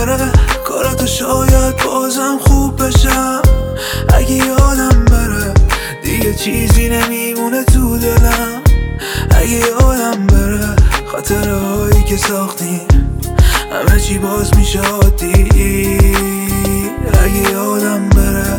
بره کاراتو شاید بازم خوب بشم. اگه یادم بره دیگه چیزی نمیمونه تو دلم. اگه یادم بره خاطره هایی که ساختیم همه چی باز میشه عادی. اگه یادم بره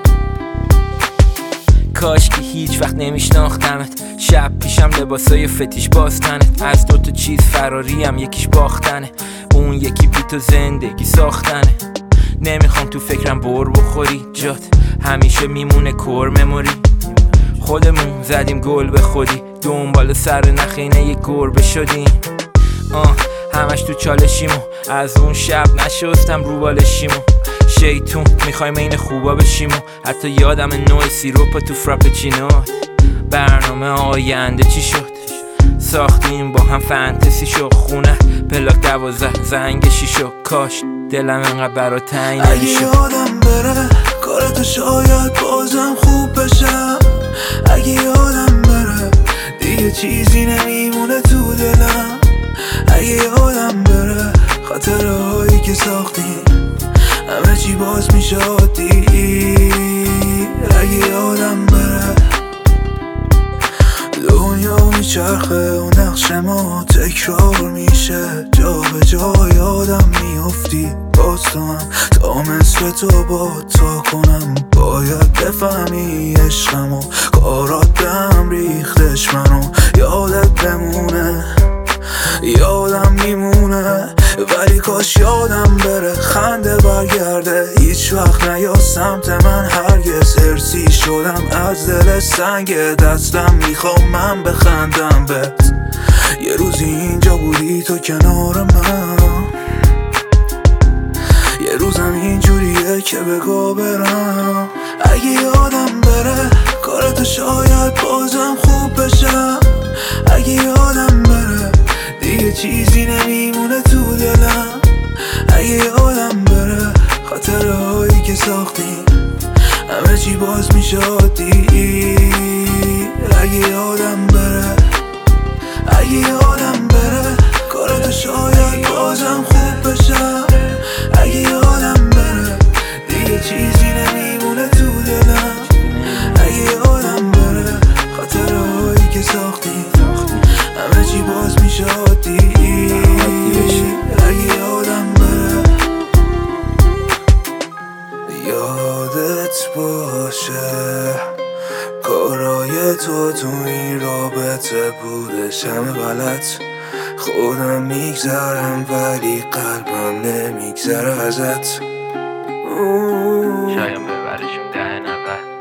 کاش که هیچ وقت نمیشناختمت. شب پیشم لباسای فتیش باستنت. از دوتا چیز فراریم، یکیش باختنه، اون یکی بی تو زندگی ساختنه. نمیخوام تو فکرم بر بخوری، جات همیشه میمونه کور مموری. خودمون زدیم گل به خودی، دنبال سر نخینه یک گربه شدیم. همش تو چالشیمو، از اون شب نشستم رو بالشیمو. شیطون میخوایم این خوبا بشیم و حتی یادم نوع سیروپا تو فراپچینو. برنامه آینده چی شد؟ ساختیم با هم فانتزی شو، خونه پلاک 12 زنگ شیشو. کاش دلم انقدر برا تنگ اگه نمیشه. یادم بره کاراتو شاید بازم خوب بشم. اگه یادم بره دیگه چیزی نمیمونه تو دلم. اگه یادم بره خاطره هایی که ساختیم همه چی باز میشه عادی. اگه یادم بره دنیا میچرخه و نقش ما تکرار میشه، جا به جا یادم میافتی باز تو هم تا مثل تو با تا کنم. باید بفهمی عشقمو کارات بهم ریختش منو. یادت بمونه یادم میمونه ولی کاش یادم بره خنده برگرده هیچ وقت نیا سمت من هرگز. ارسی شدم از دل سنگ دستم، میخوام من بخندم بهت. یه روزی اینجا بودی تو کنار من، یه روزم اینجوریه که بگو برم. اگه یادم بره کاراتو شاید بازم خوب بشم. اگه یادم بره دیگه چیزی نمیمونه تو دلم. اگه یادم بره خاطره هایی که ساختیم همه چی باز میشه عادی. اگه یادم بره اگه یادم بره کاراتو شاید بازم خوب بشم. اگه یادم بره دیگه چیزی نمیمونه تو دلم. اگه یادم بره خاطره هایی که ساختیم همه چی باز میشه عادی. اگه یادم بره یادت باشه کارای تو این رابطه بودش همه غلط. خودم میگذرم ولی قلبم نمیگذره ازت. شاید ببرشون 10 90